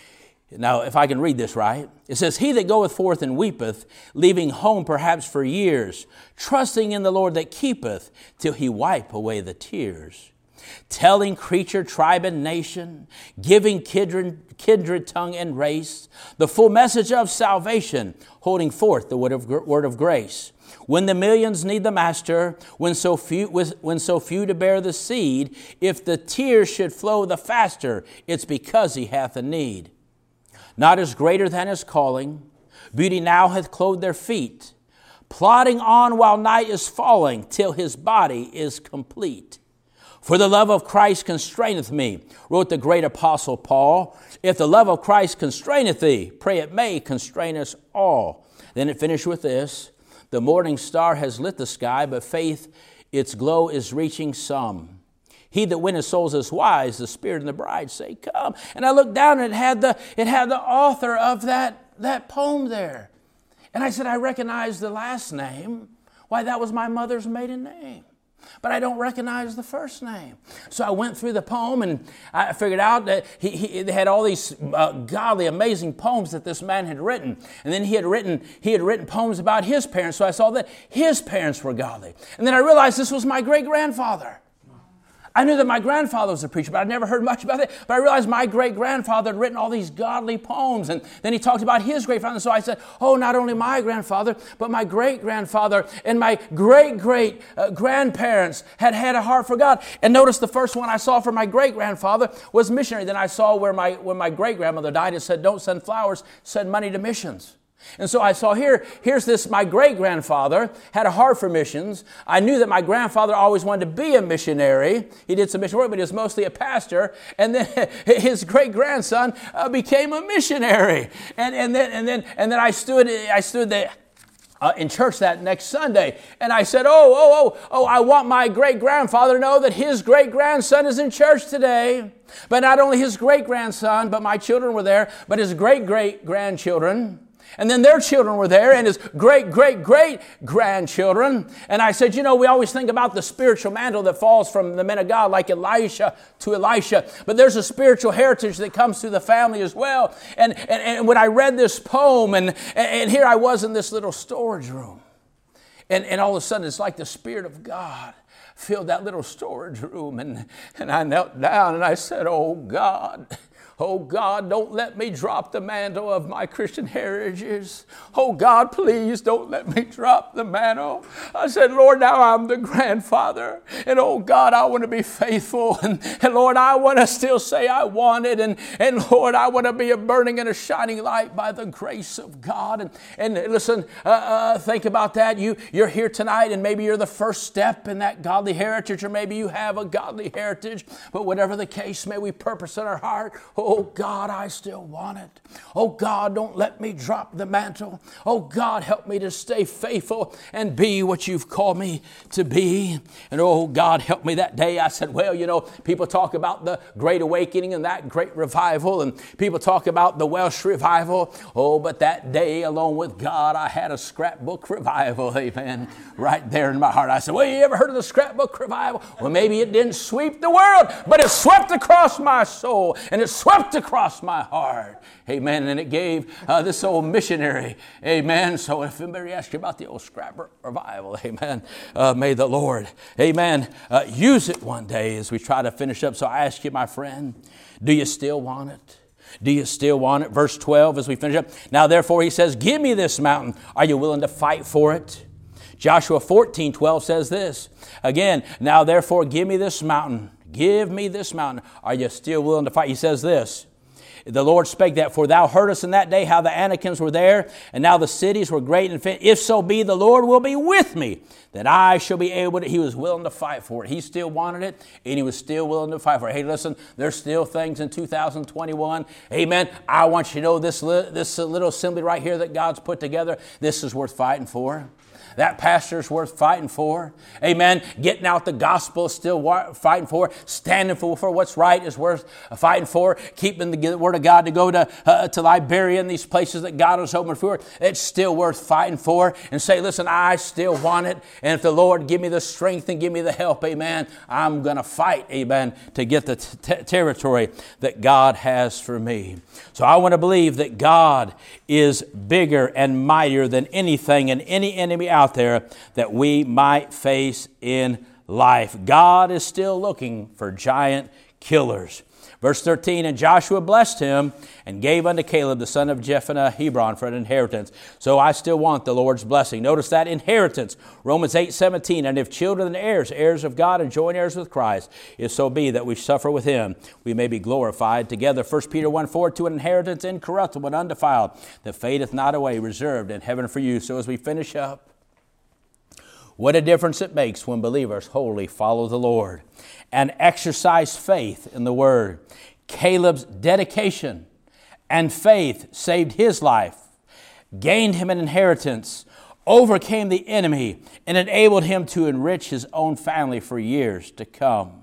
Now, if I can read this right, it says, he that goeth forth and weepeth, leaving home perhaps for years, trusting in the Lord that keepeth, till he wipe away the tears. Telling creature, tribe, and nation, giving kindred, kindred tongue and race, the full message of salvation, holding forth the word of, word of grace. When the millions need the master, when so few, when so few to bear the seed, if the tears should flow the faster, it's because he hath a need. Not as greater than his calling, beauty now hath clothed their feet, plodding on while night is falling, till his body is complete. For the love of Christ constraineth me, wrote the great apostle Paul. If the love of Christ constraineth thee, pray it may constrain us all. Then it finished with this, the morning star has lit the sky, but faith, its glow is reaching some. He that winneth souls is wise, the Spirit and the bride say, come. And I looked down and it had the, it had the author of that, that poem there. And I said, I recognize the last name. Why, that was my mother's maiden name. But I don't recognize the first name. So I went through the poem and I figured out that he, he they had all these uh, godly, amazing poems that this man had written. And then he had written he had written poems about his parents. So I saw that his parents were godly. And then I realized this was my great-grandfather. I knew that my grandfather was a preacher, but I'd never heard much about it. But I realized my great-grandfather had written all these godly poems. And then he talked about his great-grandfather. So I said, oh, not only my grandfather, but my great-grandfather and my great-great-grandparents had had a heart for God. And notice the first one I saw for my great-grandfather was missionary. Then I saw where my, when my great-grandmother died, it said, don't send flowers, send money to missions. And so I saw here, here's this, my great-grandfather had a heart for missions. I knew that my grandfather always wanted to be a missionary. He did some mission work, but he was mostly a pastor. And then his great-grandson uh, became a missionary. And, and then, and then, and then I stood, I stood there. Uh, in church that next Sunday. And I said, oh, oh, oh, oh, I want my great-grandfather to know that his great-grandson is in church today. But not only his great-grandson, but my children were there, but his great-great-grandchildren. And then their children were there, and his great-great-great-grandchildren. And I said, you know, we always think about the spiritual mantle that falls from the men of God, like Elisha to Elisha. But there's a spiritual heritage that comes through the family as well. And, and, and when I read this poem, and, and here I was in this little storage room. And, and all of a sudden, it's like the Spirit of God filled that little storage room. And, and I knelt down, and I said, oh, God, oh, God, don't let me drop the mantle of my Christian heritage. Oh, God, please don't let me drop the mantle. I said, Lord, now I'm the grandfather. And, oh, God, I want to be faithful. And, and Lord, I want to still say I want it. And, and, Lord, I want to be a burning and a shining light by the grace of God. And, and listen, uh, uh, think about that. You, you're here tonight, and maybe you're the first step in that godly heritage, or maybe you have a godly heritage. But whatever the case, may we purpose in our heart, oh, God, I still want it. Oh, God, don't let me drop the mantle. Oh, God, help me to stay faithful and be what you've called me to be. And, oh, God, help me that day. I said, well, you know, people talk about the Great Awakening and that great revival, and people talk about the Welsh revival. Oh, but that day, along with God, I had a scrapbook revival, amen, right there in my heart. I said, well, you ever heard of the scrapbook revival? Well, maybe it didn't sweep the world, but it swept across my soul, and it swept across my heart. Amen. And it gave uh, this old missionary. Amen. So if anybody asks you about the old scrapbook revival, amen, uh, may the Lord, amen, uh, use it one day as we try to finish up. So I ask you, my friend, do you still want it? Do you still want it? Verse twelve as we finish up. Now, therefore, he says, give me this mountain. Are you willing to fight for it? Joshua fourteen twelve says this. Again, now, therefore, give me this mountain. Give me this mountain. Are you still willing to fight? He says this. The Lord spake that, for thou heardest in that day how the Anakims were there, and now the cities were great and fit. If so be, the Lord will be with me, that I shall be able to. He was willing to fight for it. He still wanted it, and he was still willing to fight for it. Hey, listen, there's still things in two thousand twenty-one. Amen. I want you to know this, this little assembly right here that God's put together, this is worth fighting for. That pastor's worth fighting for. Amen. Getting out the gospel is still fighting for. Standing for, for what's right is worth fighting for. Keeping the word of God to go to, uh, to Liberia and these places that God has opened for. It's still worth fighting for. And say, listen, I still want it. And if the Lord give me the strength and give me the help, amen, I'm going to fight, amen, to get the t- territory that God has for me. So I want to believe that God is bigger and mightier than anything and any enemy out there that we might face in life. God is still looking for giant killers. Verse thirteen, and Joshua blessed him and gave unto Caleb the son of Jephunneh Hebron for an inheritance. So I still want the Lord's blessing. Notice that inheritance. Romans eight seventeen, and if children and heirs, heirs of God and joint heirs with Christ, if so be that we suffer with him, we may be glorified together. First Peter one four, to an inheritance incorruptible and undefiled, that fadeth not away, reserved in heaven for you. So as we finish up, what a difference it makes when believers wholly follow the Lord and exercise faith in the Word. Caleb's dedication and faith saved his life, gained him an inheritance, overcame the enemy, and enabled him to enrich his own family for years to come.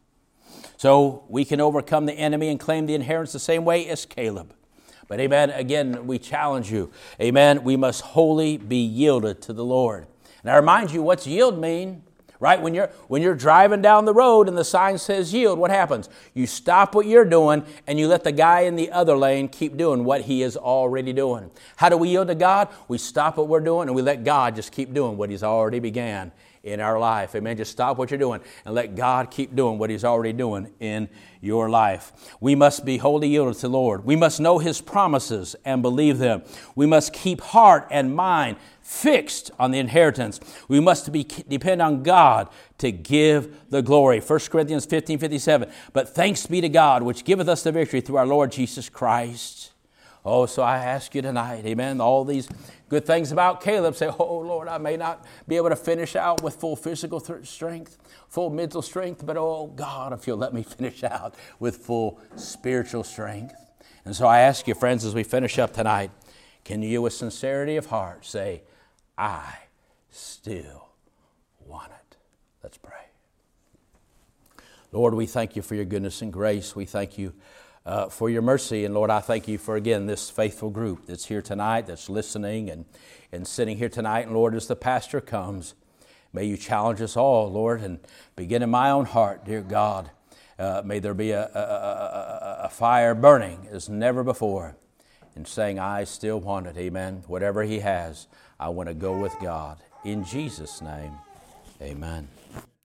So we can overcome the enemy and claim the inheritance the same way as Caleb. But amen, again, we challenge you. Amen, we must wholly be yielded to the Lord. And I remind you, what's yield mean? Right? When you're when you're driving down the road and the sign says yield, what happens? You stop what you're doing and you let the guy in the other lane keep doing what he is already doing. How do we yield to God? We stop what we're doing and we let God just keep doing what he's already began in our life. Amen. Just stop what you're doing and let God keep doing what he's already doing in your life. We must be wholly yielded to the Lord. We must know his promises and believe them. We must keep heart and mind fixed on the inheritance. We must be depend on God to give the glory. First Corinthians fifteen fifty-seven. But thanks be to God, which giveth us the victory through our Lord Jesus Christ. Oh, so I ask you tonight, amen, all these good things about Caleb. Say, oh, Lord, I may not be able to finish out with full physical th- strength, full mental strength, but oh, God, if you'll let me finish out with full spiritual strength. And so I ask you, friends, as we finish up tonight, can you with sincerity of heart say, I still want it. Let's pray. Lord, we thank you for your goodness and grace. We thank you uh, for your mercy. And Lord, I thank you for, again, this faithful group that's here tonight, that's listening and, and sitting here tonight. And Lord, as the pastor comes, may you challenge us all, Lord, and begin in my own heart, dear God. Uh, may there be a, a, a, a fire burning as never before and saying, I still want it. Amen. Whatever he has, I want to go with God. In Jesus' name, amen.